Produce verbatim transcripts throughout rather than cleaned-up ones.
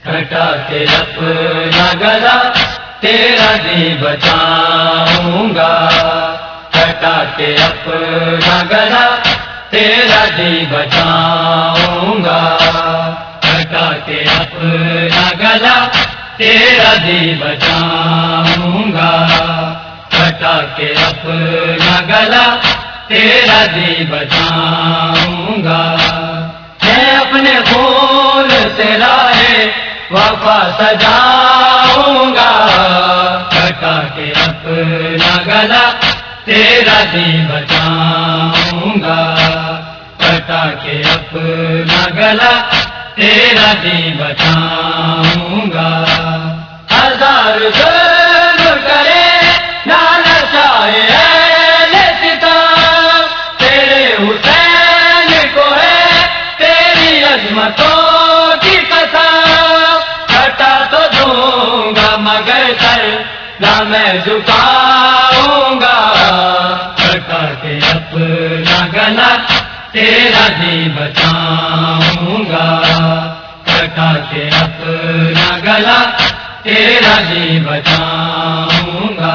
کٹا کے اپنا گلا تیرا دی بچاؤں گا، کٹا کے اپنا گلا تیرا دی بچاؤں گا، کٹا کے اپنا گلا تیرا دی بچاؤں گا، کٹا کے اپنا گلا تیرا دی بچاؤں گا، میں اپنے خون سے راہ وفا سجاؤں گا، کٹا کے اپنا گلا تیرا دی بچاؤں گا، کٹا کے اپنا گلا تیرا دی بچاؤں گا، ہزار ظلم کرے نانا شاہ اہل ستم، تیرے حسین کو ہے تیری عظمتوں کی قسم، کٹا تو دوں گا مگر سر نہ میں جھکاؤں گا، کٹا کے اپنا گلا تیرا دی بچاؤں گا، کٹا کے اپنا گلا تیرا دی بچاؤں گا،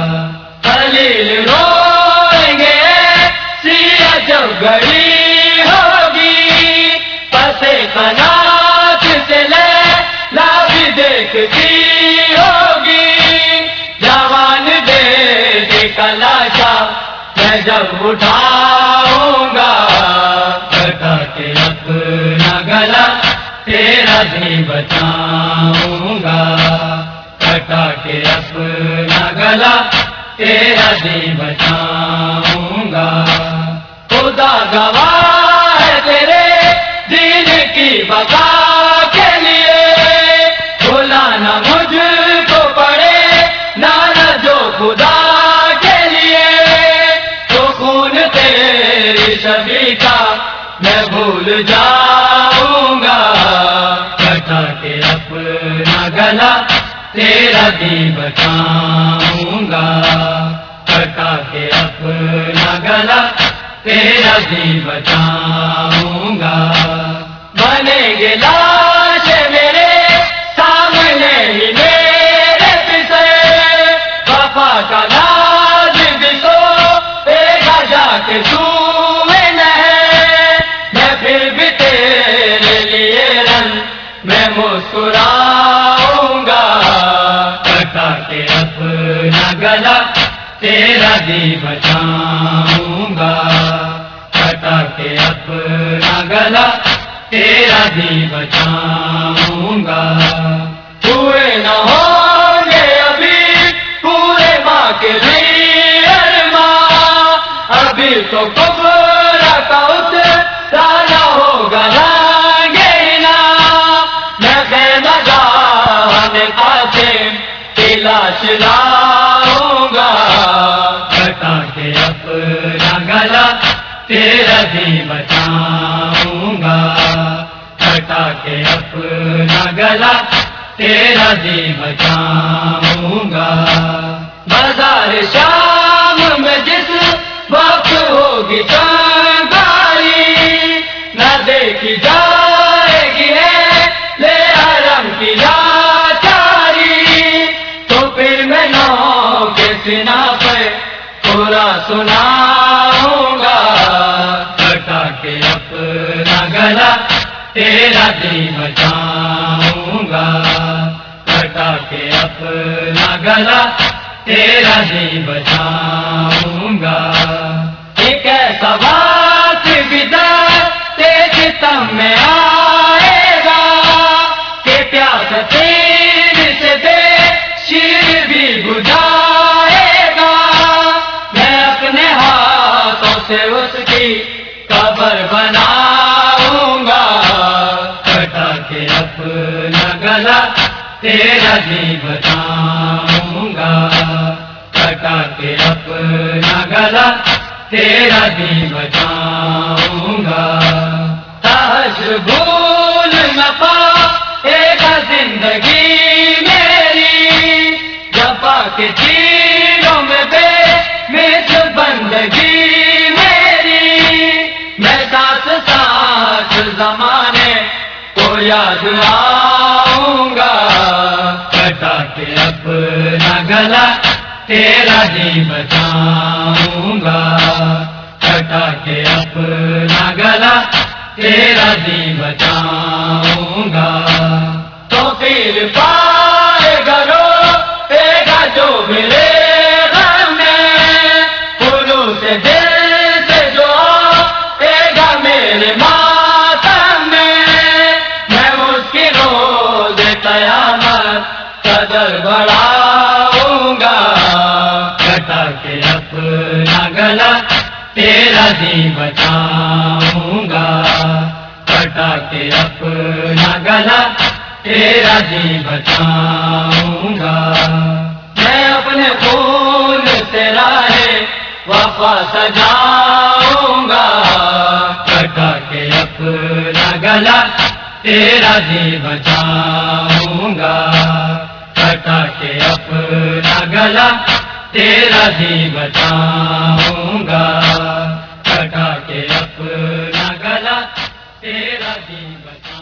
خلیل روئیں گے سیاہ جب گڑی ہوگی، پسے قنات سے لے لا بھی دیکھتی ہوگی، جوان بیٹے کا لاشا میں جب اٹھاؤں گا، کٹا کے اپنا گلا تیرا دی بچاؤں گا، کٹا کے اپنا گلا تیرا دی بچاؤں گا، خدا گواہ ہے تیرے دین کی بقا کے لیے، بلانا مجھ کو پڑے نانا جو خدا کے لیے، تو خون تیری شبی کا میں بھول جاؤں گا، کٹا کے اپنا گلا تیرا دی بچاؤں گا، کٹا کے اپنا گلا تیرا دی بچاؤں گا، بنیں گے لاش میرے سامنے ہی میرے پسے، وفا کا ناز بسو گا جا کے سوئے نہر، میں پھر بھی تیرے لیے رن میں مسکراؤں گا، کٹا کے اپنا گلا تیرا دی بچاؤں گا، کٹا کے اپنا گلا تیرا دی بچاؤں گا، پورے نہ ہوں گے ابھی پورے ماں کے بھی ارماں، ابھی تو کفر کا اترانا ہوگا لانگے نا، میں خیمہ گاہ میں قاسم کی لاش لاؤں گا، کٹا کے اپنا گلا تیرا دی بچاؤں گا، کٹا کے اپنا گلا تیرا دی بچاؤں گا، بازار شام میں جس وقت ہوگی سنگاری، نہ دیکھی جائے گی ہے لے حرم کی لاچاری، تو پھر میں نو کے سنا پہ پورا سناؤں گا، کٹا کے اپنا گلا تیرا دی بچاؤں گا، کٹا کے اپنا گلا تیرا دی بچاؤں گا، ایک ایسا وقت بدر تیز ستم میں آئے گا کہ پیاس تیر سے بے شیر بھی بجھائے گا، میں اپنے ہاتھوں سے اس کی قبر بناؤں گا، کٹا کے اپنا گلا تیرا دی بچاؤں گا، کٹا کے اپنا گلا تیرا دی بچاؤں گا، حشر بھول نہ پائے گا زندگی میری، جفا کے تیروں میں بے مثل بندگی میری، میں ساتھ ساتھ زمانے کو یاد آؤں تیرا جی بچاؤں گا، کٹا کے اپنا گلا تیرا جی بچاؤں گا، تو پھر پائے گا رو اے گا جو میرے غم میں، پھولوں سے دل سے جو اے گا میرے ماتم میں، میں اس کی روز قیامت قدر بڑھاؤں گا، کٹا کے اپنا گلا تیرا جی بچاؤں گا، کٹا کے اپنا گلا تیرا جی بچاؤں گا، میں اپنے خون سے راہ وفا سجاؤں گا، کٹا کے اپنا گلا تیرا جی بچاؤں گا، کٹا کے اپنا گلا تیرا جی بچاؤں گا، کٹا کے اپنا گلا تیرا جی بچاؤں گا۔